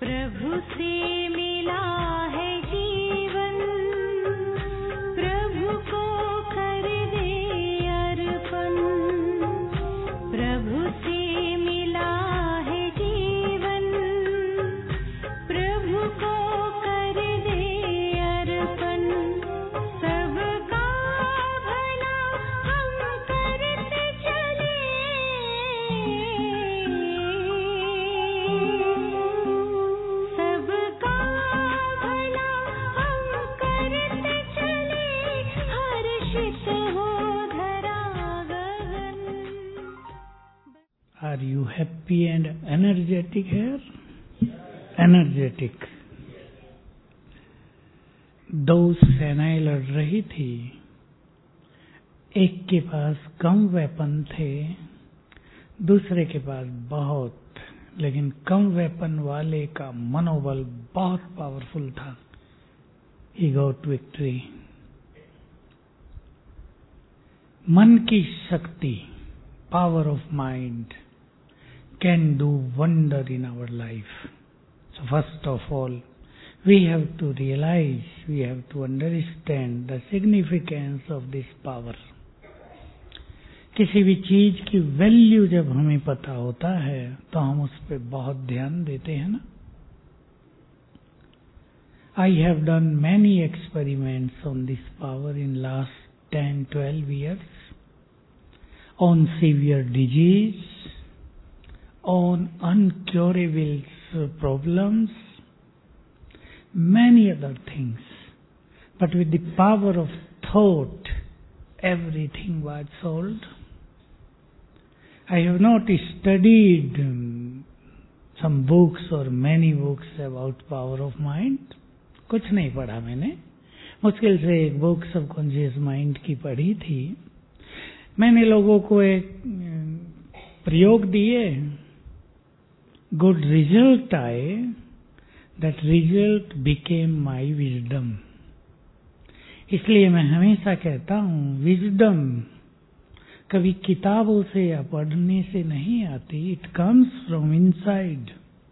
प्रभु से मिला है जीवन, प्रभु को कर दे अर्पण। प्रभु से मिला है जीवन, प्रभु को कर दे अर्पण। सबका भला हम करते चले, सबका भला हम करते चले, हर्षित हो धरा गगन। Are you happy and energetic here? Energetic. दो सेनाएं लड़ रही थी। एक के पास कम वेपन थे, दूसरे के पास बहुत, लेकिन कम वेपन वाले का मनोबल बहुत पावरफुल था। He got victory. मन की शक्ति, power of mind, can do wonder in our life. So first of all, we have to realize, we have to understand the significance of this power. किसी भी चीज की वैल्यू जब हमें पता होता है तो हम उस पर बहुत ध्यान देते हैं ना। I have done many experiments on this power in last 10-12 years, on severe disease, on uncurable problems, many other things. But with the power of thought, everything was solved. I have not studied some books or many books about power of mind. कुछ नहीं पढ़ा मैंने, मुश्किल से एक book subconscious mind की पढ़ी थी। मैंने लोगों को एक प्रयोग दिए, गुड रिजल्ट आए, that result became my wisdom. इसलिए मैं हमेशा कहता हूँ, विजडम कभी किताबों से या पढ़ने से नहीं आती, इट कम्स फ्रॉम इनसाइड।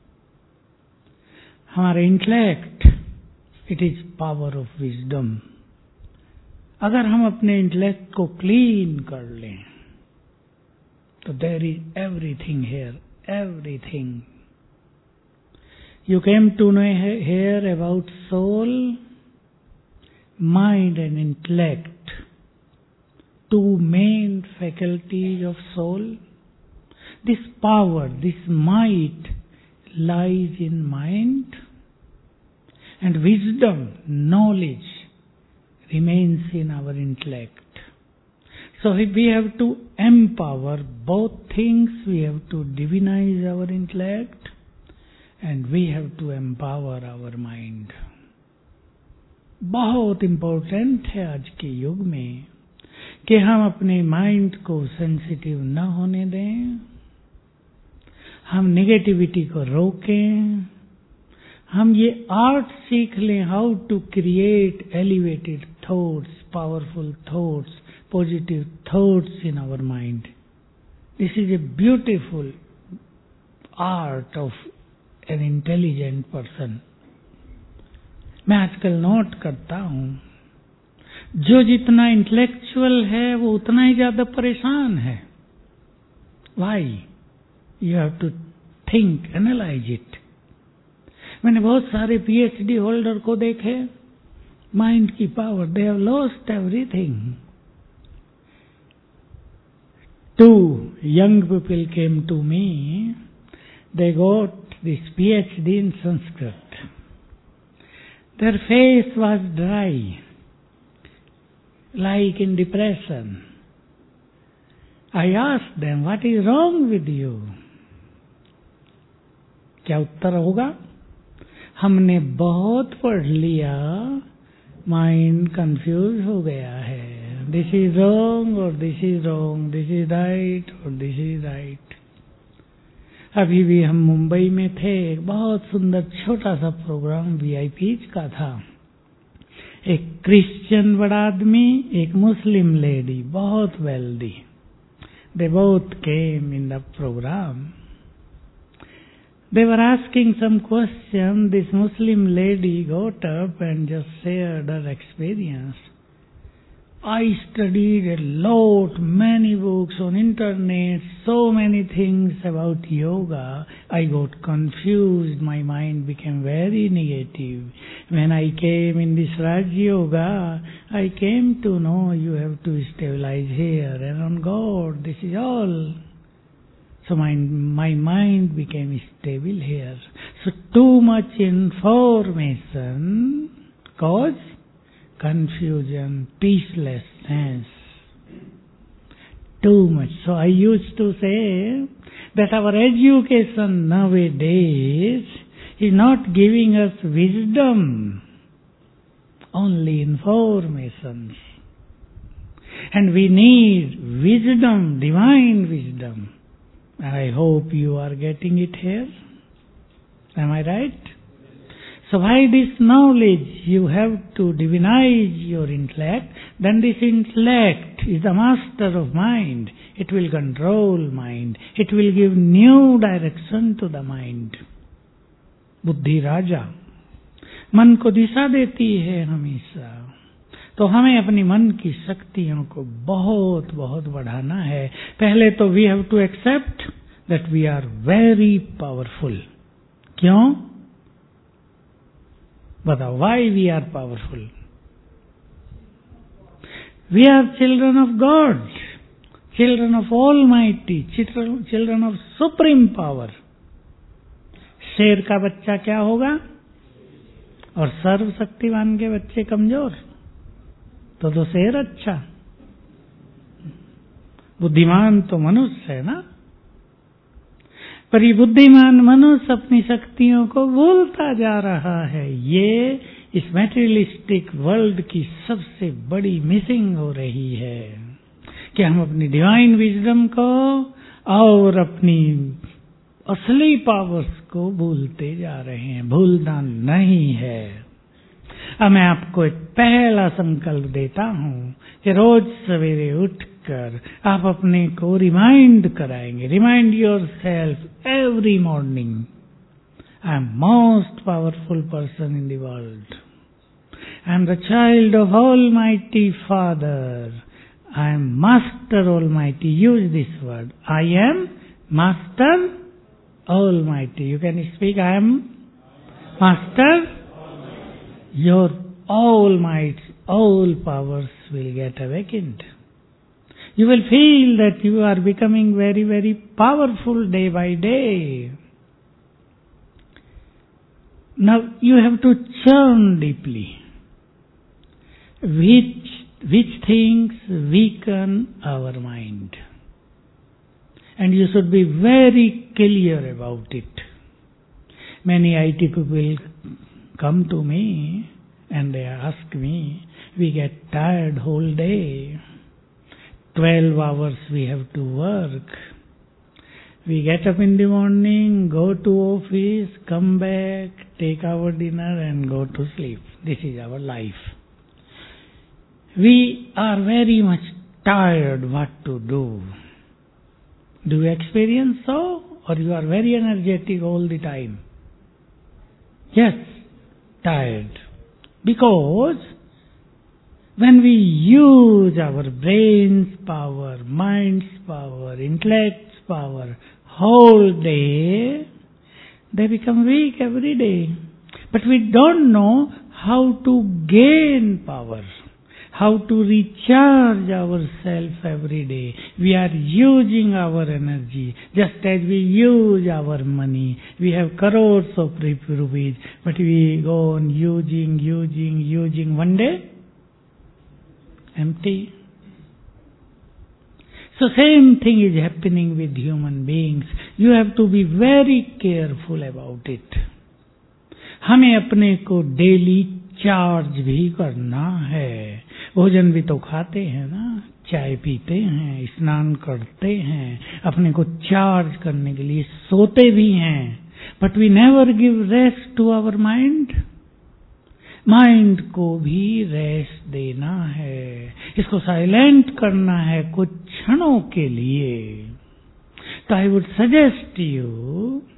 हमारा intellect, it is power of wisdom. अगर हम अपने इंटेलेक्ट को क्लीन कर लें तो there is everything here, everything. You came to know here about soul, mind and intellect, two main faculties of soul. This power, this might lies in mind, and wisdom, knowledge remains in our intellect. So if we have to empower both things, we have to divinize our intellect, and we have to empower our mind. बहुत important है आज के युग में कि हम अपने mind को सेंसिटिव न होने दें, हम नेगेटिविटी को रोकें, हम ये आर्ट सीख लें, how to create elevated thoughts, powerful thoughts, positive thoughts in our mind. This is a beautiful art of an intelligent person. मैं आजकल नोट करता हूं, जो जितना इंटेलेक्चुअल है वो उतना ही ज्यादा परेशान है. Why? You have to think, analyse it. मैंने बहुत सारे पीएचडी होल्डर को देखे, माइंड की power, they have lost everything. 2 young people came to me. They got this PhD in Sanskrit. Their face was dry, like in depression. I asked them, what is wrong with you? क्या उत्तर होगा? हमने बहुत पढ़ लिया, mind confuse हो गया है. This is wrong और this is wrong, this is right और दिस इज राइट. अभी भी हम मुंबई में थे, एक बहुत सुंदर छोटा सा प्रोग्राम वीआईपीज का था. एक क्रिश्चियन बड़ा आदमी, एक मुस्लिम लेडी, बहुत wealthy. They both came in the programme. They were asking some question. This Muslim lady got up and just shared her experience. I studied a lot, many books on internet, so many things about yoga. I got confused. My mind became very negative. When I came in this Raj Yoga, I came to know you have to stabilize here and on God. This is all. So my mind became stable here. So too much information cause confusion, peacelessness. Too much. So I used to say that our education nowadays is not giving us wisdom, only information. And we need wisdom, divine wisdom. And I hope you are getting it here. Am I right? So by this knowledge you have to divinize your intellect. Then this intellect is the master of mind. It will control mind. It will give new direction to the mind. बुद्धि राजा मन को दिशा देती है हमेशा. तो हमें अपनी मन की शक्तियों को बहुत बहुत बढ़ाना है. पहले तो we have to accept that we are very powerful. क्यों? बताओ, why we are powerful? We are children of God, children of Almighty, children of supreme power. शेर का बच्चा क्या होगा? और सर्वशक्तिवान के बच्चे कमजोर. तो शेर अच्छा. बुद्धिमान तो मनुष्य है ना. पर ये बुद्धिमान मनुष्य अपनी शक्तियों को भूलता जा रहा है. ये इस मैटेरियलिस्टिक वर्ल्ड की सबसे बड़ी मिसिंग हो रही है कि हम अपनी डिवाइन विजडम को और अपनी असली पावर्स को भूलते जा रहे हैं. भूलना नहीं है. अब मैं आपको एक पहला संकल्प देता हूं कि रोज सवेरे उठकर आप अपने को रिमाइंड कराएंगे. Remind yourself every morning, I am most powerful person in the world. I am the child of Almighty father. I am master Almighty. Use this word. I am master Almighty. You can speak. I am master. Your all might, all powers will get awakened. You will feel that you are becoming very, very powerful day by day. Now you have to churn deeply. Which things weaken our mind? And you should be very clear about it. Many IT people come to me and they ask me, we get tired whole day. 12 hours we have to work. We get up in the morning, go to office, come back, take our dinner and go to sleep. This is our life. We are very much tired what to do. Do you experience so? Or you are very energetic all the time? Yes. Tired. Because when we use our brain's power, mind's power, intellect's power whole day, they become weak every day. But we don't know how to gain power, how to recharge ourselves every day. We are using our energy just as we use our money. We have crores of rupees, but we go on using. One day, empty. So same thing is happening with human beings. You have to be very careful about it. हमें अपने को daily charge भी करना है. भोजन भी तो खाते हैं ना, चाय पीते हैं, स्नान करते हैं, अपने को चार्ज करने के लिए सोते भी हैं. But we never give rest to our mind. Mind को भी रेस्ट देना है, इसको साइलेंट करना है कुछ क्षणों के लिए. तो I would suggest you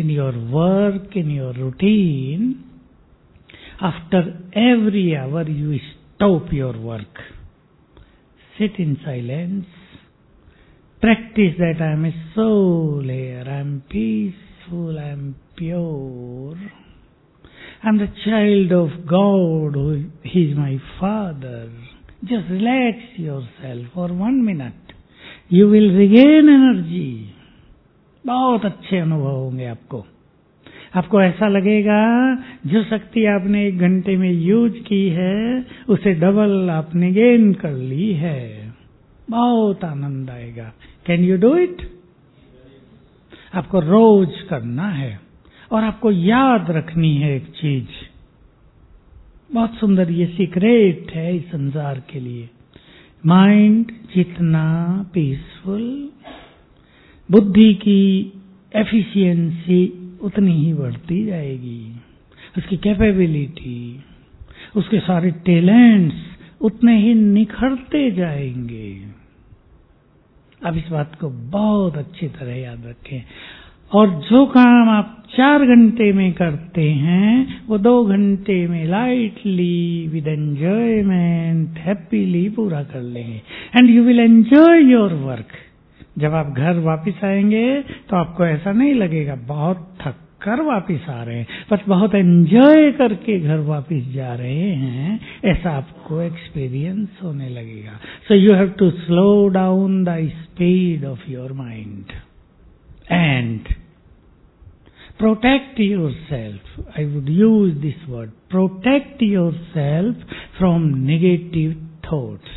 in your work, in your routine, after every hour you stop your work. Sit in silence. Practice that I am a soul here, I am peaceful, I am pure. I am the child of God, He is my Father. Just relax yourself for 1 minute. You will regain energy. बहुत अच्छे अनुभव होंगे आपको। आपको ऐसा लगेगा जो शक्ति आपने 1 घंटे में यूज की है उसे डबल आपने गेन कर ली है। बहुत आनंद आएगा। Can you do it? आपको रोज करना है और आपको याद रखनी है एक चीज, बहुत सुंदर, ये सीक्रेट है इस संसार के लिए। माइंड जितना पीसफुल, बुद्धि की एफिशिएंसी उतनी ही बढ़ती जाएगी, उसकी कैपेबिलिटी, उसके सारे टैलेंट्स उतने ही निखरते जाएंगे। अब इस बात को बहुत अच्छी तरह याद रखें। और जो काम आप 4 घंटे में करते हैं वो 2 घंटे में लाइटली, विद एंजॉयमेंट, हैप्पीली पूरा कर लेंगे। And you will enjoy your work. जब आप घर वापस आएंगे तो आपको ऐसा नहीं लगेगा बहुत थक कर वापिस आ रहे हैं, बस बहुत एंजॉय करके घर वापिस जा रहे हैं, ऐसा आपको एक्सपीरियंस होने लगेगा। So you have to slow down the speed of your mind and protect yourself. I would use this word. Protect yourself from negative thoughts.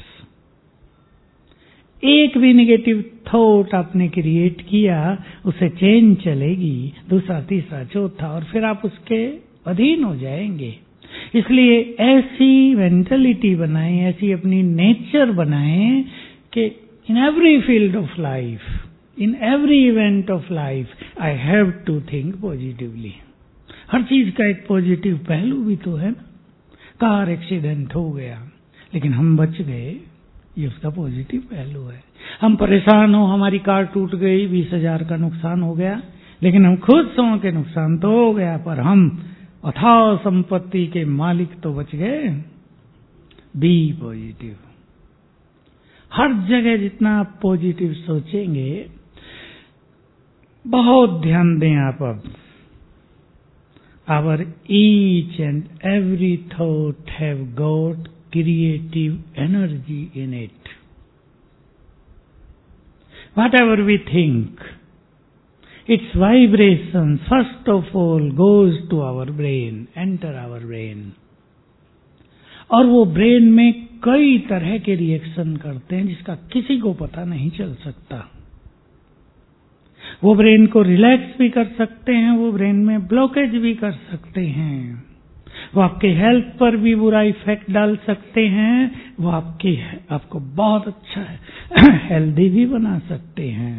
एक भी नेगेटिव थॉट आपने क्रिएट किया उसे चेन चलेगी, दूसरा, तीसरा, चौथा, और फिर आप उसके अधीन हो जाएंगे। इसलिए ऐसी मेंटलिटी बनाएं, ऐसी अपनी नेचर बनाएं कि in every field of life, in every event of life, I have to think positively. हर चीज का एक पॉजिटिव पहलू भी तो है ना। कार एक्सीडेंट हो गया लेकिन हम बच गए, ये उसका पॉजिटिव पहलू है। हम परेशान हो, हमारी कार टूट गई, 20,000 का नुकसान हो गया, लेकिन हम खुद हों के नुकसान तो हो गया पर हम अथाह संपत्ति के मालिक तो बच गए। B positive. हर जगह जितना आप पॉजिटिव सोचेंगे, बहुत ध्यान दें आप अब। Our each and every thought have got creative energy in it. Whatever we think, its vibration first of all goes to our brain, enter our brain. और वो ब्रेन में कई तरह के रिएक्शन करते हैं जिसका किसी को पता नहीं चल सकता। वो ब्रेन को रिलैक्स भी कर सकते हैं, वो ब्रेन में ब्लॉकेज भी कर सकते हैं, वो आपके हेल्थ पर भी बुरा इफेक्ट डाल सकते हैं, वो आपको बहुत अच्छा हेल्दी भी बना सकते हैं।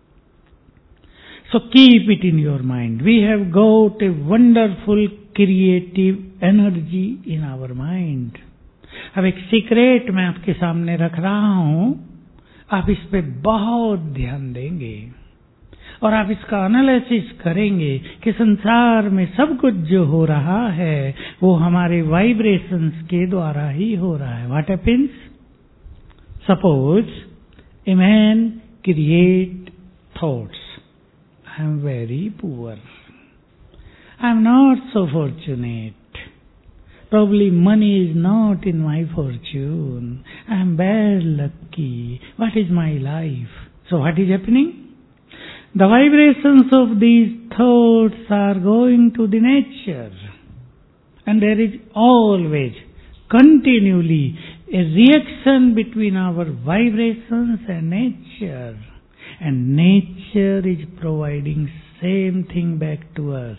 So keep it in your mind. We have got a wonderful creative energy in our mind. अब एक सीक्रेट मैं आपके सामने रख रहा हूं, आप इस पे बहुत ध्यान देंगे और आप इसका एनालिसिस करेंगे कि संसार में सब कुछ जो हो रहा है वो हमारे वाइब्रेशंस के द्वारा ही हो रहा है। What happens? Suppose a man create thoughts, I am very poor, I am not so fortunate, probably money is not in my fortune, I am bad lucky, what is my life? So what is happening? The vibrations of these thoughts are going to the nature, and there is always, continually, a reaction between our vibrations and nature, and nature is providing same thing back to us.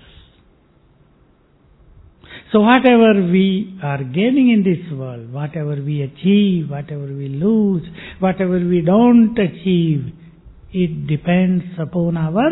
So whatever we are gaining in this world, whatever we achieve, whatever we lose, whatever we don't achieve, it depends upon our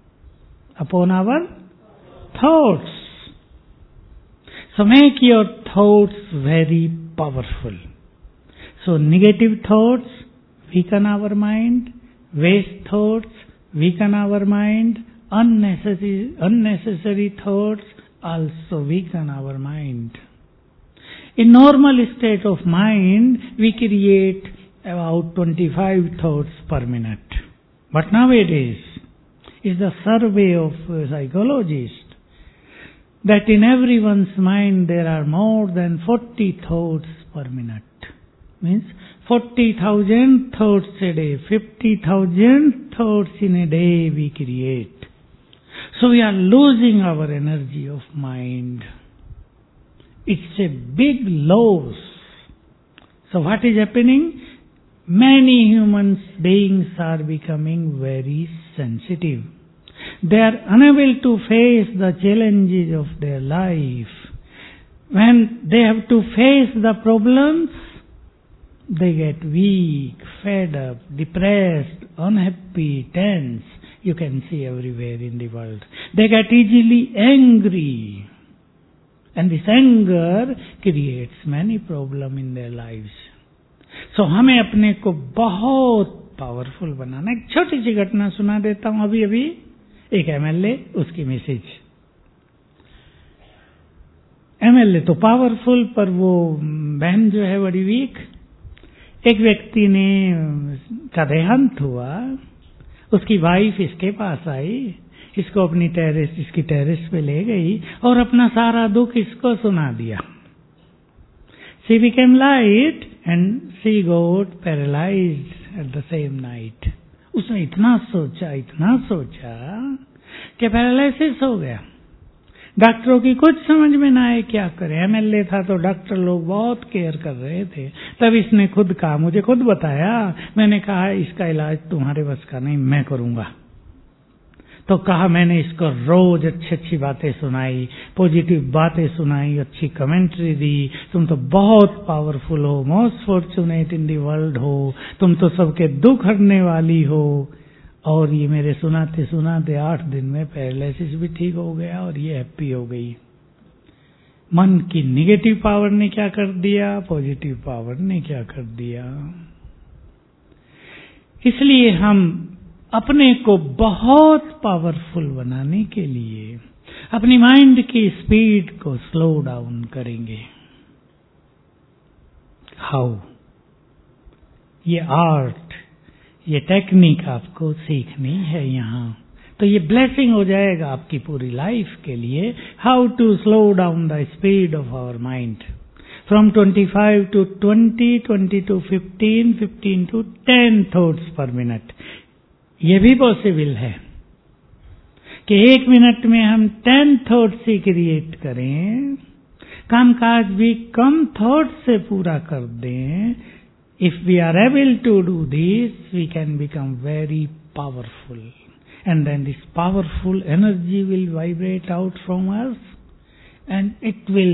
thoughts. So make your thoughts very powerful. So negative thoughts weaken our mind, waste thoughts weaken our mind, unnecessary thoughts also weaken our mind. In normal state of mind, we create about 25 thoughts per minute. But nowadays, is the survey of psychologists that in everyone's mind there are more than 40 thoughts per minute. Means 40,000 thoughts a day, 50,000 thoughts in a day we create. So we are losing our energy of mind. It's a big loss. So what is happening? Many human beings are becoming very sensitive. They are unable to face the challenges of their life. When they have to face the problems, they get weak, fed up, depressed, unhappy, tense. You can see everywhere in the world. They get easily angry. And this anger creates many problems in their lives. So हमें अपने को बहुत powerful बनाना। एक छोटी सी घटना सुना देता हूं अभी एक एमएलए, उसकी मैसेज। एमएलए तो पावरफुल, पर वो बहन जो है बड़ी वीक। एक व्यक्ति ने का देहांत हुआ, उसकी वाइफ इसके पास आई, इसको अपनी इसकी टेरेस पे ले गई और अपना सारा दुख इसको सुना दिया। She became light and she got paralyzed at the same night. उसने इतना सोचा कि पैरालिसिस हो गया। डॉक्टरों की कुछ समझ में ना आए क्या करे। एमएलए था तो डॉक्टर लोग बहुत केयर कर रहे थे। तब इसने खुद कहा, मुझे खुद बताया, मैंने कहा इसका इलाज तुम्हारे बस का नहीं, मैं करूंगा। तो कहा, मैंने इसको रोज अच्छी बातें सुनाई, पॉजिटिव बातें सुनाई, अच्छी कमेंट्री दी। तुम तो बहुत पावरफुल हो, most fortunate in the world हो, तुम तो सबके दुख हरने वाली हो। और ये मेरे सुनाते 8 दिन में पैरालिसिस भी ठीक हो गया और ये हैप्पी हो गई। मन की निगेटिव पावर ने क्या कर दिया, पॉजिटिव पावर ने क्या कर दिया। इसलिए हम अपने को बहुत पावरफुल बनाने के लिए अपनी माइंड की स्पीड को स्लो डाउन करेंगे। हाउ? ये आर्ट, ये टेक्निक आपको सीखनी है यहाँ। तो ये ब्लेसिंग हो जाएगा आपकी पूरी लाइफ के लिए। How to slow down the speed of our mind from 25 to 20, 20 to 15, 15 to 10 thoughts per minute. ये भी पॉसिबल है कि 1 मिनट में हम 10 थॉट्स ही क्रिएट करें, कामकाज भी कम थॉट से पूरा कर दें। If we are able to do this, we can become very powerful. And then this powerful energy will vibrate out from us and it will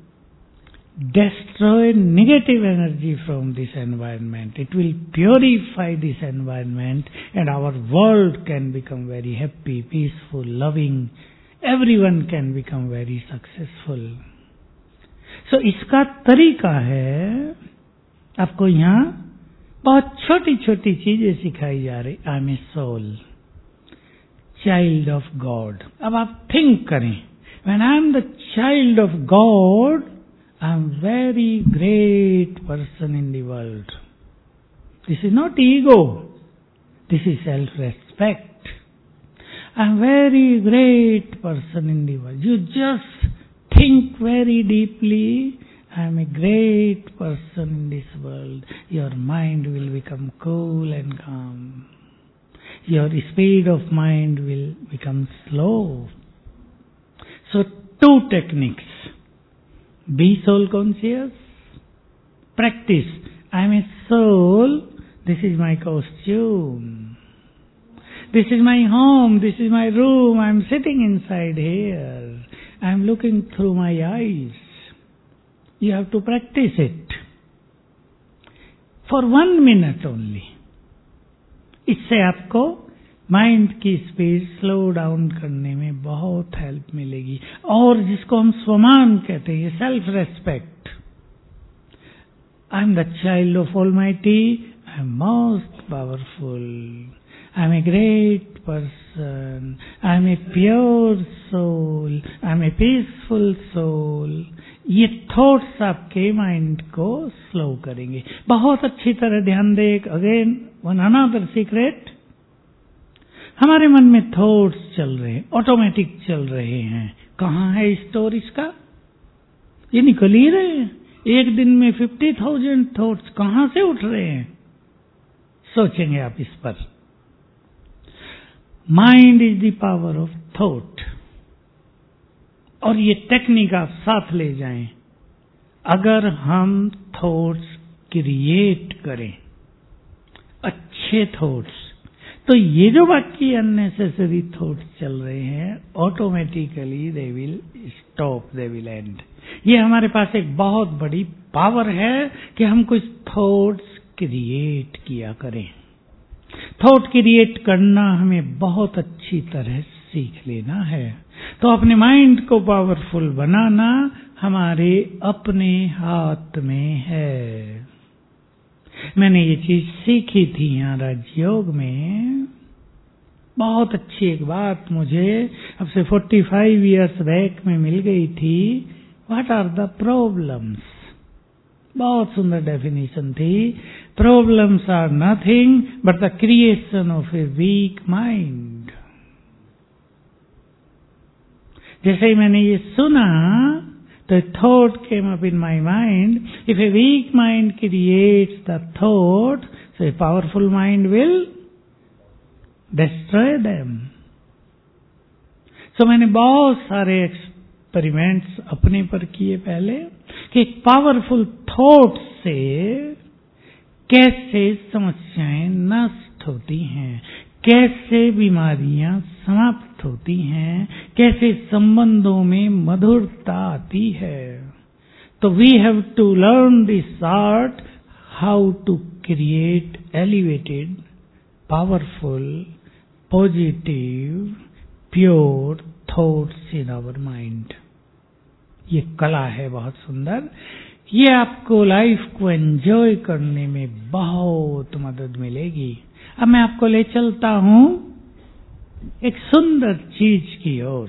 destroy negative energy from this environment. It will purify this environment and our world can become very happy, peaceful, loving. Everyone can become very successful. So इसका तरीका है, आपको यहाँ बहुत छोटी छोटी चीजें सिखाई जा रही। I am a soul, child of God. अब आप थिंक करें, when I am the child of God, I am very great person in the world. This is not ego, this is self respect. I am very great person in the world. You just think very deeply, I am a great person in this world. Your mind will become cool and calm. Your speed of mind will become slow. So 2 techniques. Be soul conscious. Practice. I am a soul. This is my costume. This is my home. This is my room. I am sitting inside here. I am looking through my eyes. You have to practice it for 1 minute only. इससे आपको mind की speed slow down करने में बहुत help मिलेगी। और जिसको हम स्वमान कहते हैं, self respect. I am the child of Almighty, I am most powerful, I am a great person, I am a pure soul, I am a peaceful soul. ये थॉट्स आपके माइंड को स्लो करेंगे। बहुत अच्छी तरह ध्यान दे। अगेन वन अनदर सीक्रेट, हमारे मन में थॉट्स चल रहे हैं, ऑटोमेटिक चल रहे हैं। कहाँ है स्टोर इसका? ये निकल ही रहे हैं। एक दिन में 50,000 थॉट्स कहां से उठ रहे हैं? सोचेंगे आप इस पर। Mind is the power of thought. और ये टेक्निक आप साथ ले जाएं। अगर हम थॉट्स क्रिएट करें, अच्छे थॉट्स, तो ये जो बाकी अननेसेसरी थॉट्स चल रहे हैं, automatically they will stop, they will end. ये हमारे पास एक बहुत बड़ी पावर है कि हम कुछ थॉट्स क्रिएट किया करें। थॉट क्रिएट करना हमें बहुत अच्छी तरह सीख लेना है। तो अपने माइंड को पावरफुल बनाना हमारे अपने हाथ में है। मैंने ये चीज सीखी थी यहाँ राजयोग में। बहुत अच्छी एक बात मुझे अब से 45 इयर्स बैक में मिल गई थी। What are the problems? बहुत सुंदर डेफिनेशन थी। Problems are nothing but the creation of a weak mind. जैसे ही मैंने ये सुना तो thought came up in my mind, if a weak mind creates the thought, so a powerful mind will destroy them. So मैंने बहुत सारे experiments अपने पर किए पहले कि एक पावरफुल थॉट से कैसे समस्याएं नष्ट होती हैं, कैसे बीमारियां समाप्त होती हैं, कैसे संबंधों में मधुरता आती है। तो we have to learn this art, how to create elevated, powerful, positive, pure thoughts in our mind. ये कला है बहुत सुंदर। ये आपको लाइफ को एंजॉय करने में बहुत मदद मिलेगी। अब मैं आपको ले चलता हूं एक सुंदर चीज की ओर।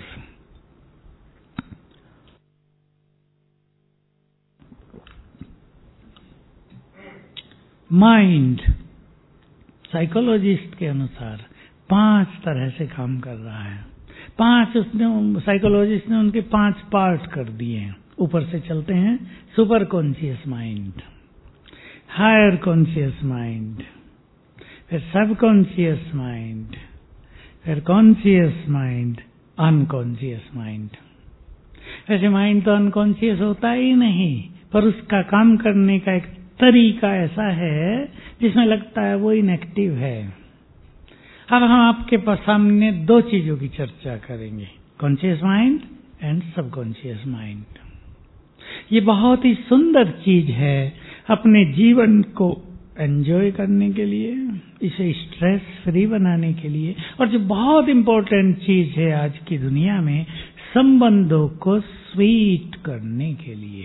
माइंड साइकोलॉजिस्ट के अनुसार 5 तरह से काम कर रहा है। 5 उसने साइकोलॉजिस्ट ने उनके 5 पार्ट कर दिए हैं। ऊपर से चलते हैं। Super conscious mind, higher conscious mind, फिर सब कॉन्शियस माइंड, फिर कॉन्शियस माइंड, अनकॉन्शियस माइंड। वैसे माइंड तो अनकॉन्शियस होता ही नहीं, पर उसका काम करने का एक तरीका ऐसा है जिसमें लगता है वो इनएक्टिव है। अब हम आपके सामने 2 चीजों की चर्चा करेंगे, conscious mind and subconscious mind. ये बहुत ही सुंदर चीज है अपने जीवन को एंजॉय करने के लिए, इसे स्ट्रेस फ्री बनाने के लिए, और जो बहुत इंपॉर्टेंट चीज है आज की दुनिया में, संबंधों को स्वीट करने के लिए।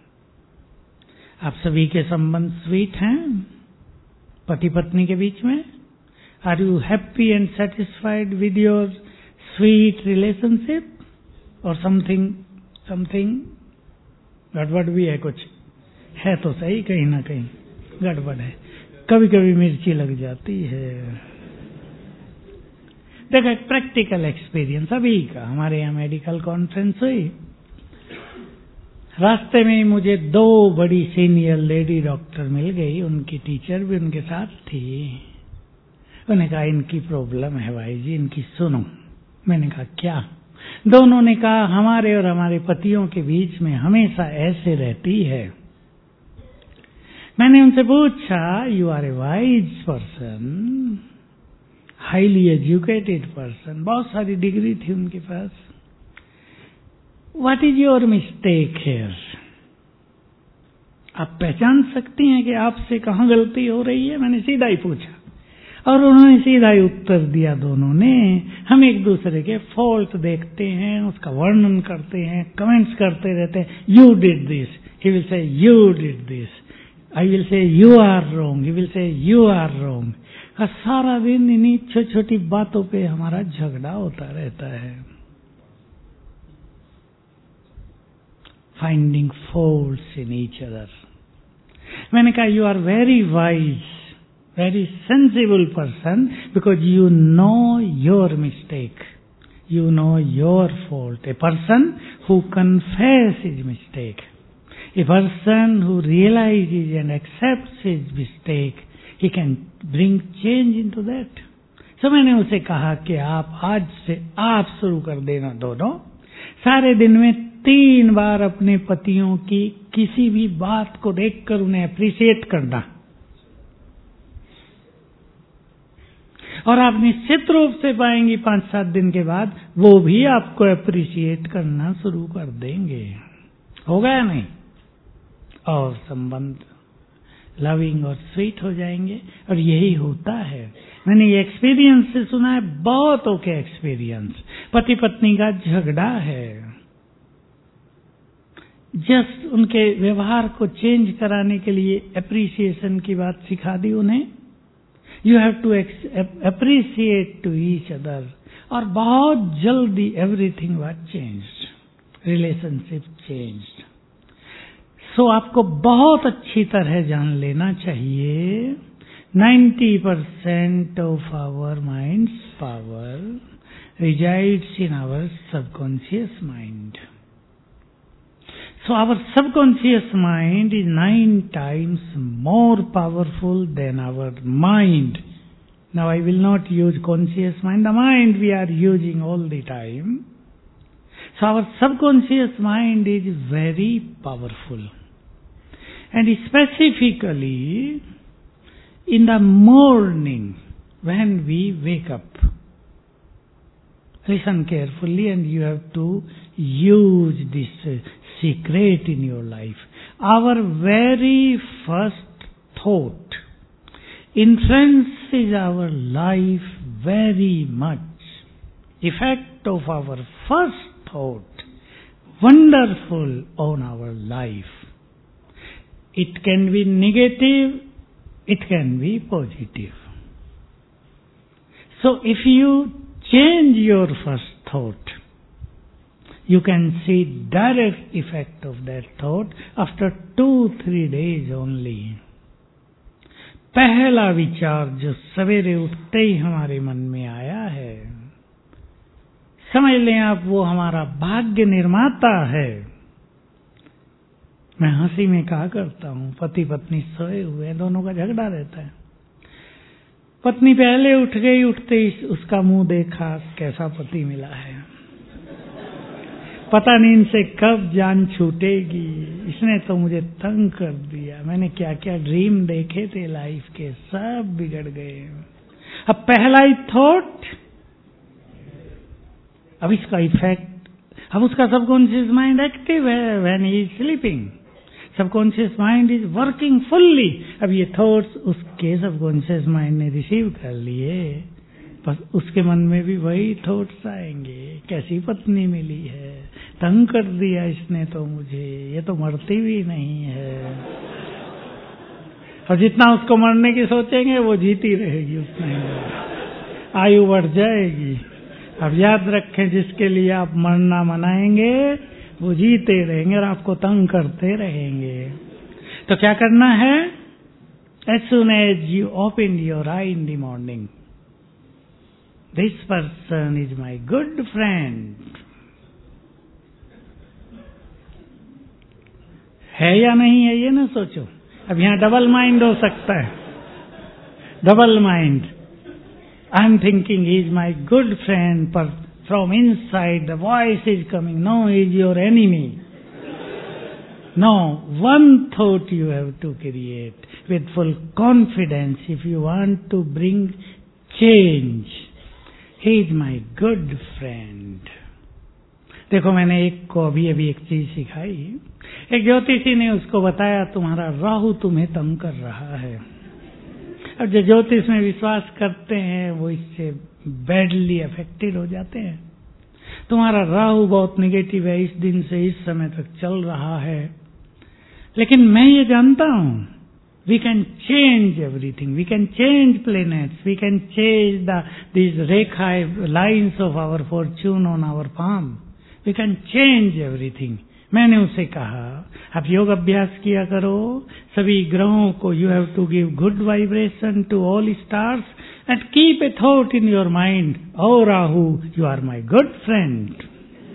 आप सभी के संबंध स्वीट हैं पति पत्नी के बीच में? Are you happy and satisfied with your sweet relationship? और समथिंग गड़बड़ भी है, कुछ है तो सही, कहीं ना कहीं गड़बड़ है। कभी कभी मिर्ची लग जाती है। देखो एक प्रैक्टिकल एक्सपीरियंस अभी का, हमारे यहाँ मेडिकल कॉन्फ्रेंस हुई। रास्ते में मुझे 2 बड़ी सीनियर लेडी डॉक्टर मिल गई, उनकी टीचर भी उनके साथ थी। उन्होंने कहा इनकी प्रॉब्लम है भाई जी, इनकी सुनो। मैंने कहा क्या? दोनों ने कहा हमारे और हमारे पतियों के बीच में हमेशा ऐसे रहती है। मैंने उनसे पूछा, you are a wise person, highly educated person, बहुत सारी डिग्री थी उनके पास, what is your mistake here? आप पहचान सकती हैं कि आपसे कहाँ गलती हो रही है? मैंने सीधा ही पूछा और उन्होंने सीधा ही उत्तर दिया। दोनों ने, हम एक दूसरे के फॉल्ट देखते हैं, उसका वर्णन करते हैं, कमेंट्स करते रहते हैं। You did this, he will say you did this, I will say you are wrong, he will say you are wrong. और सारा दिन इन्हीं छोटी छोटी बातों पे हमारा झगड़ा होता रहता है। Finding faults in each other. मैंने कहा you are very wise, very sensible person, because you know your mistake, you know your fault. A person who confesses his mistake, a person who realizes and accepts his mistake, he can bring change into that. So मैंने उसे कहा कि आप आज से आप शुरू कर देना दोनों, सारे दिन में 3 बार अपने पतियों की किसी भी बात को देखकर उन्हें अप्रिशिएट करना, और आप निश्चित रूप से पाएंगी 5-7 दिन के बाद वो भी आपको अप्रिशिएट करना शुरू कर देंगे। होगा या नहीं? और संबंध लविंग और स्वीट हो जाएंगे। और यही होता है, मैंने ये एक्सपीरियंस से सुना है, बहुतों के एक्सपीरियंस। पति पत्नी का झगड़ा है, जस्ट उनके व्यवहार को चेंज कराने के लिए अप्रिसिएशन की बात सिखा दी उन्हें। You have to appreciate to each other, और बहुत जल्दी everything was changed, relationship changed. So आपको बहुत अच्छी तरह जान लेना चाहिए 90% of our mind's power resides in our subconscious mind. So our subconscious mind is 9 times more powerful than our mind. Now I will not use conscious mind, the mind we are using all the time. So our subconscious mind is very powerful. And specifically in the morning when we wake up. Listen carefully and you have to use this secret in your life. Our very first thought influences our life very much. Effect of our first thought wonderful on our life. It can be negative, it can be positive. So if you change your first thought, you can see direct effect of that thought after 2-3 days only. पहला विचार जो सवेरे उठते ही हमारे मन में आया है, समझ लें आप वो हमारा भाग्य निर्माता है। मैं हंसी में कहा करता हूँ, पति पत्नी सोए हुए, दोनों का झगड़ा रहता है। पत्नी पहले उठ गई, उठते ही उसका मुंह देखा, कैसा पति मिला है, पता नहीं इनसे कब जान छूटेगी, इसने तो मुझे तंग कर दिया, मैंने क्या क्या ड्रीम देखे थे लाइफ के, सब बिगड़ गए। अब पहला ही थॉट, अब इसका इफेक्ट, अब उसका सबकॉन्शियस माइंड एक्टिव है when he is sleeping, subconscious mind is working fully. अब ये थॉट्स उसके सबकॉन्शियस माइंड ने रिसीव कर लिए, बस उसके मन में भी वही थॉट्स आएंगे, कैसी पत्नी मिली है, तंग कर दिया इसने तो मुझे, ये तो मरती भी नहीं है। और जितना उसको मरने की सोचेंगे वो जीती रहेगी, उतना आयु बढ़ जाएगी। अब याद रखें, जिसके लिए आप मरना मनाएंगे वो जीते रहेंगे और आपको तंग करते रहेंगे। तो क्या करना है? As soon as you open your eye in the morning, this person is my good friend. है या नहीं है ये ना सोचो। अब यहाँ डबल माइंड हो सकता है, double mind. I am thinking he is my good friend, पर from inside the voice is coming, no he is your enemy. No, one thought you have to create with full confidence if you want to bring change. He is my good friend. देखो, मैंने एक को अभी एक चीज सिखाई। एक ज्योतिषी ने उसको बताया, तुम्हारा राहु तुम्हें तंग कर रहा है। अब जो ज्योतिष में विश्वास करते हैं वो इससे बैडली अफेक्टेड हो जाते हैं। तुम्हारा राहु बहुत नेगेटिव है, इस दिन से इस समय तक चल रहा है। लेकिन मैं ये जानता हूं We can change everything. We can change planets. We can change these rekha lines of our fortune on our palm. We can change everything. मैंने उसे कहा आप योग अभ्यास किया करो, सभी ग्रहों को you have to give good vibration to all stars and keep a thought in your mind, oh Rahu, you are my good friend.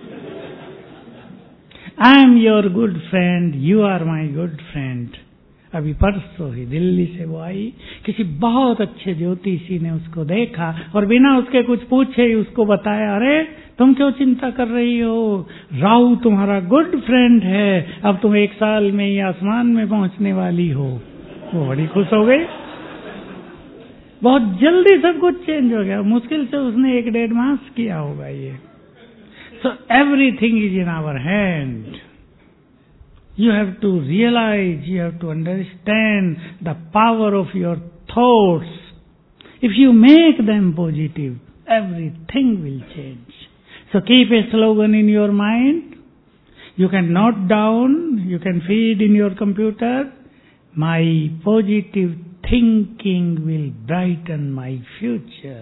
I am your good friend, you are my good friend. अभी परसों ही दिल्ली से वो आई, किसी बहुत अच्छे ज्योतिषी ने उसको देखा और बिना उसके कुछ पूछे ही उसको बताया, अरे तुम क्यों चिंता कर रही हो, राहु तुम्हारा गुड फ्रेंड है, अब तुम 1 साल में ही आसमान में पहुंचने वाली हो। वो बड़ी खुश हो गई, बहुत जल्दी सब कुछ चेंज हो गया। मुश्किल से उसने 1-1.5 मास किया होगा ये। So everything is in our hand. You have to realize, you have to understand the power of your thoughts. If you make them positive, everything will change. So keep a slogan in your mind. You can note down, you can feed in your computer. My positive thinking will brighten my future.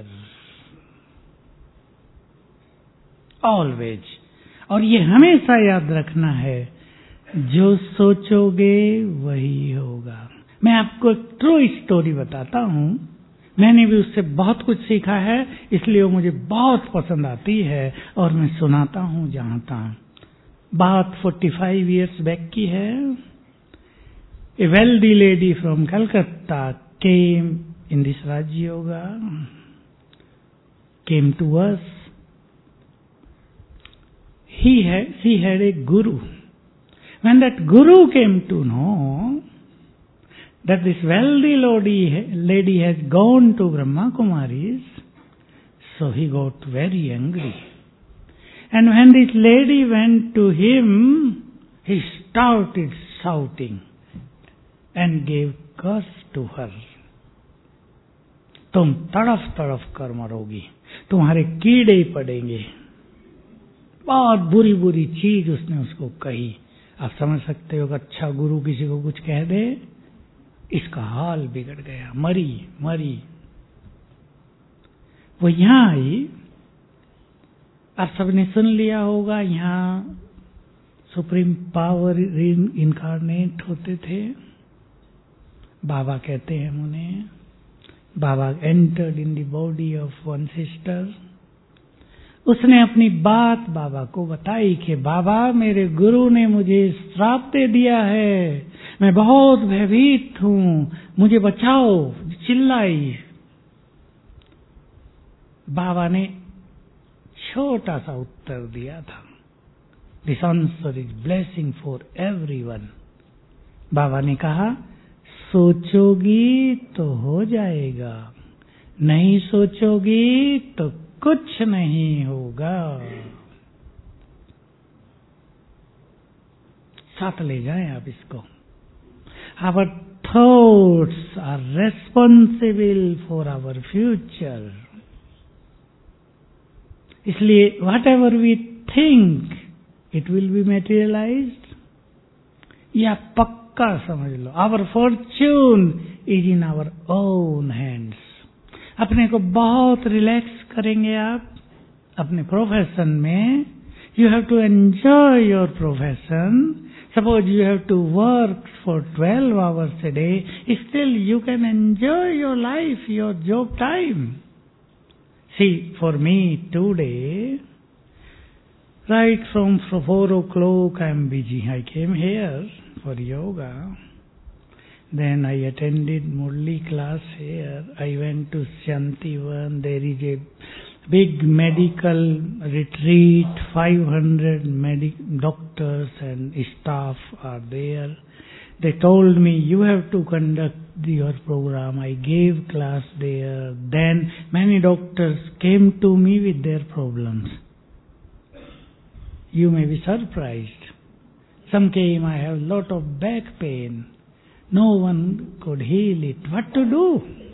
Always. और ये हमेशा याद रखना है, जो सोचोगे वही होगा। मैं आपको एक ट्रू स्टोरी बताता हूँ, मैंने भी उससे बहुत कुछ सीखा है, इसलिए वो मुझे बहुत पसंद आती है और मैं सुनाता हूँ जहाँ तहाँ। बात 45 years बैक की है। A wealthy lady from Calcutta came in this Raj Yoga, came to us. She had a guru. When that guru came to know that this wealthy lady has gone to Brahma Kumaris, so he got very angry. And when this lady went to him, he started shouting and gave curse to her. तुम तड़फ तड़फ कर मरोगी, तुम्हारे कीड़े पड़ेंगे। बहुत बुरी बुरी चीज उसने उसको कही। आप समझ सकते हो कि अच्छा गुरु किसी को कुछ कह दे, इसका हाल बिगड़ गया, मरी। वो यहां आई, आप सबने सुन लिया होगा, यहाँ सुप्रीम पावर इनकार्नेट होते थे, बाबा कहते हैं उन्हें। Baba entered in the body of one sister. उसने अपनी बात बाबा को बताई कि बाबा मेरे गुरु ने मुझे श्राप दे दिया है, मैं बहुत भयभीत हूं, मुझे बचाओ, चिल्लाई। बाबा ने छोटा सा उत्तर दिया था, this answer is blessing for everyone. Baba ने कहा, सोचोगी तो हो जाएगा, नहीं सोचोगी तो कुछ नहीं होगा। साथ ले जाएं आप इसको। Our thoughts are responsible for our future. इसलिए whatever we think, it will be materialized. या पक्का समझ लो, our fortune is in our own hands. अपने को बहुत रिलैक्स करेंगे आप अपने प्रोफेशन में। You have to enjoy your profession. Suppose you have to work for 12 hours a day, still you can enjoy your life, your job time. See, for me today, right from 4 o'clock I am busy. I came here for yoga. Then I attended Murli class here. I went to Shantivan. There is a big medical retreat. 500 doctors and staff are there. They told me, you have to conduct your program. I gave class there. Then many doctors came to me with their problems. You may be surprised. Some came, I have lot of back pain. No one could heal it. What to do?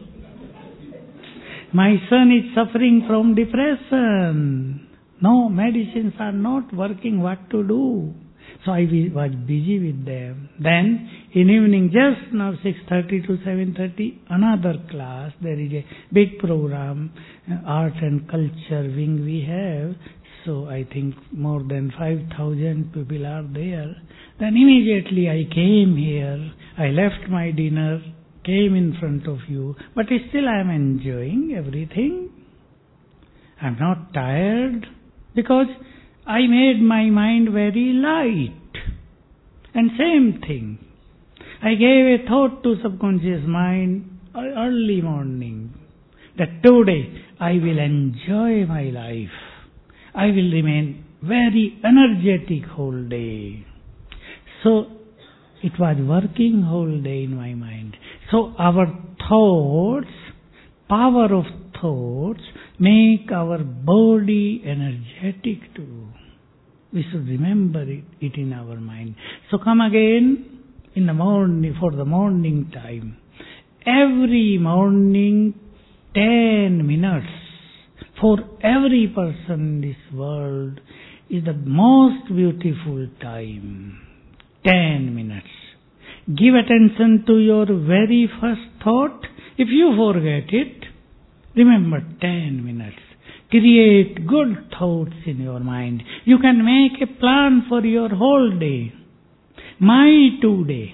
My son is suffering from depression. No, medicines are not working. What to do? So I was busy with them. Then in evening, just now 6:30 to 7:30, another class. There is a big program, art and culture wing we have. So I think more than 5,000 people are there. Then immediately I came here. I left my dinner, came in front of you, but still I am enjoying everything. I am not tired because I made my mind very light. And same thing, I gave a thought to subconscious mind early morning that today I will enjoy my life. I will remain very energetic whole day. So it was working whole day in my mind. So our thoughts, power of thoughts, make our body energetic too. We should remember it in our mind. So come again in the morning, for the morning time. Every morning, 10 minutes for every person in this world is the most beautiful time. 10 minutes. Give attention to your very first thought. If you forget it, remember 10 minutes. Create good thoughts in your mind. You can make a plan for your whole day. My today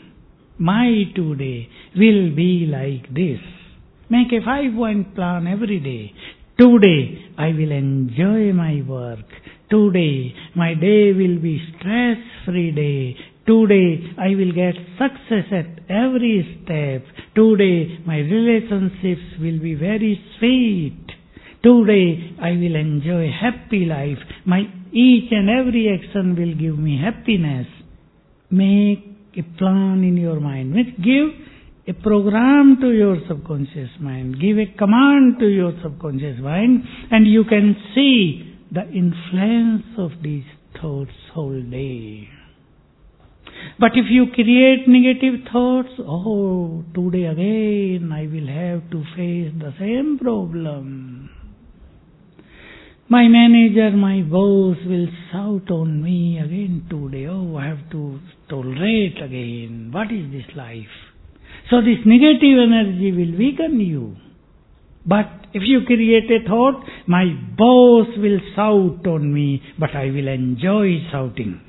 will be like this. Make a 5-point plan every day. Today I will enjoy my work. Today my day will be stress-free day. Today I will get success at every step. Today my relationships will be very sweet. Today I will enjoy happy life. My each and every action will give me happiness. Make a plan in your mind. Give a program to your subconscious mind. Give a command to your subconscious mind, and you can see the influence of these thoughts whole day. But if you create negative thoughts, today again I will have to face the same problem. My manager, my boss will shout on me again today. I have to tolerate again. What is this life? So this negative energy will weaken you. But if you create a thought, my boss will shout on me, but I will enjoy shouting.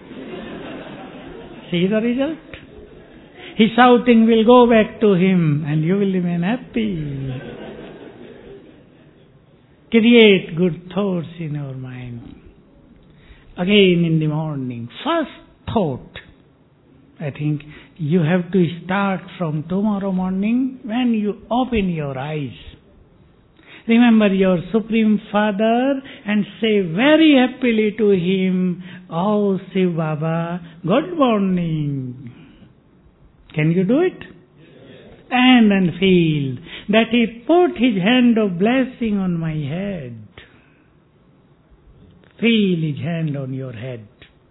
See the result? His shouting will go back to him and you will remain happy. Create good thoughts in your mind. Again in the morning, first thought. I think you have to start from tomorrow morning when you open your eyes. Remember your Supreme Father and say very happily to him, "Oh Shiv Baba, good morning." Can you do it? And then feel that he put his hand of blessing on my head. Feel his hand on your head.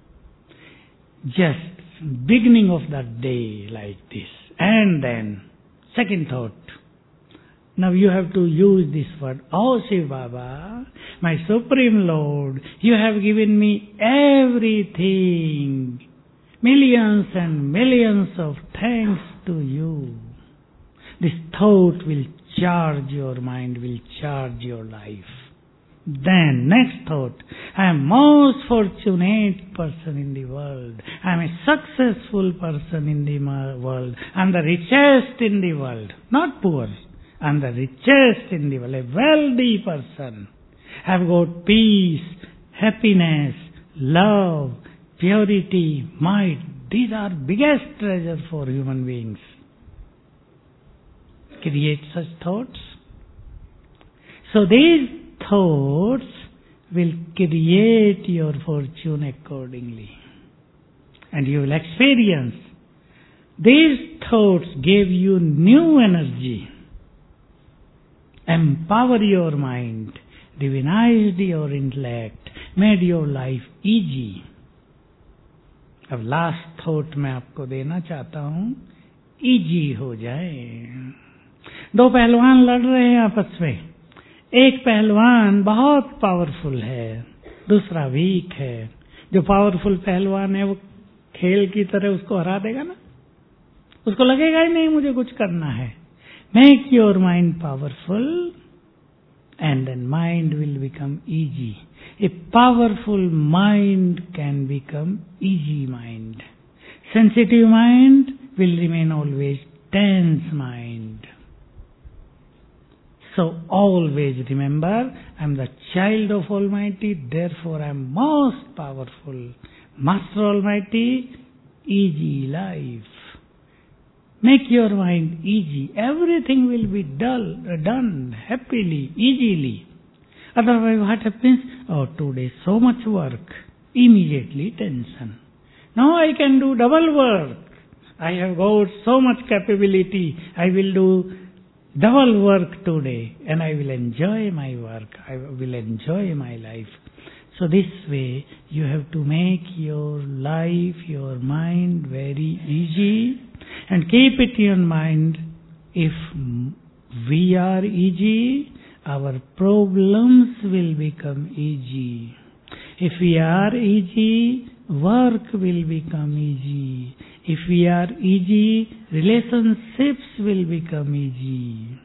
Just beginning of that day like this. And then, second thought. Now you have to use this word. "Oh Shiv Baba, my Supreme Lord, you have given me everything. Millions and millions of thanks to you." This thought will charge your mind, will charge your life. Then, next thought, I am most fortunate person in the world. I am a successful person in the world. I am the richest in the world, not poor. I am the richest in the world, a wealthy person. I have got peace, happiness, love, purity, might. These are biggest treasure for human beings. Create such thoughts. So these thoughts will create your fortune accordingly. And you will experience. These thoughts gave you new energy. Empower your mind. Divinized your intellect. Made your life easy. अब last thought मैं आपको देना चाहता हूँ. Easy हो जाए. दो पहलवान लड़ रहे हैं आपस में. एक पहलवान बहुत पावरफुल है, दूसरा वीक है. जो पावरफुल पहलवान है वो खेल की तरह उसको हरा देगा ना. उसको लगेगा ही नहीं मुझे कुछ करना है. Make your mind powerful and then mind will become easy. A powerful mind can become easy mind. Sensitive mind will remain always tense mind. So always remember, I am the child of Almighty, therefore I am most powerful. Master Almighty, easy life. Make your mind easy. Everything will be done happily, easily. Otherwise what happens? Oh, today so much work. Immediately tension. Now I can do double work. I have got so much capability. I will do double work today and I will enjoy my work. I will enjoy my life. So this way you have to make your life, your mind very easy and keep it in mind. If we are easy, our problems will become easy. If we are easy, work will become easy. If we are easy, relationships will become easy.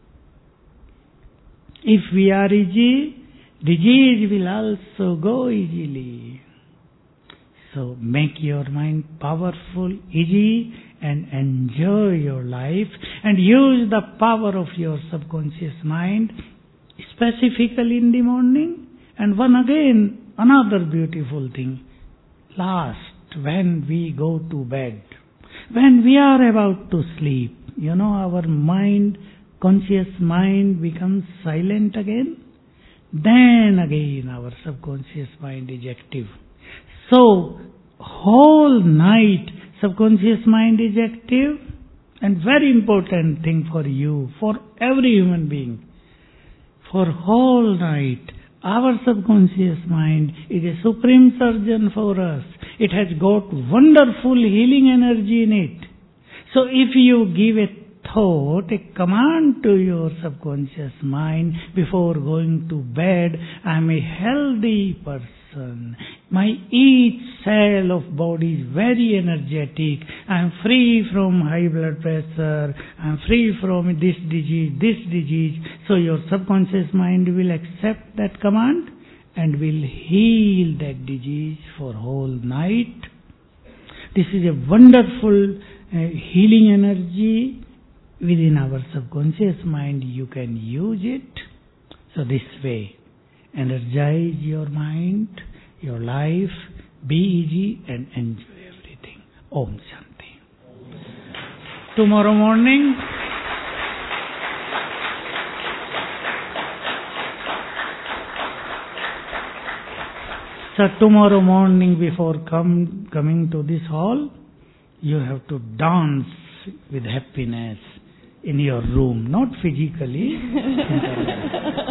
If we are easy, disease will also go easily. So make your mind powerful, easy, and enjoy your life and use the power of your subconscious mind, specifically in the morning. And another beautiful thing, last, when we go to bed, when we are about to sleep, our mind, conscious mind becomes silent again. Then again our subconscious mind is active. So, whole night subconscious mind is active, and very important thing for you, for every human being. For whole night, our subconscious mind is a supreme surgeon for us. It has got wonderful healing energy in it. So if you give a thought, a command to your subconscious mind before going to bed, I am a healthy person. My each cell of body is very energetic. I am free from high blood pressure. I am free from this disease. So your subconscious mind will accept that command and will heal that disease for whole night. This is a wonderful healing energy within our subconscious mind. You can use it. So this way, energize your mind, your life, be easy and enjoy everything. Om Shanti. Tomorrow morning, before coming to this hall, you have to dance with happiness in your room, not physically.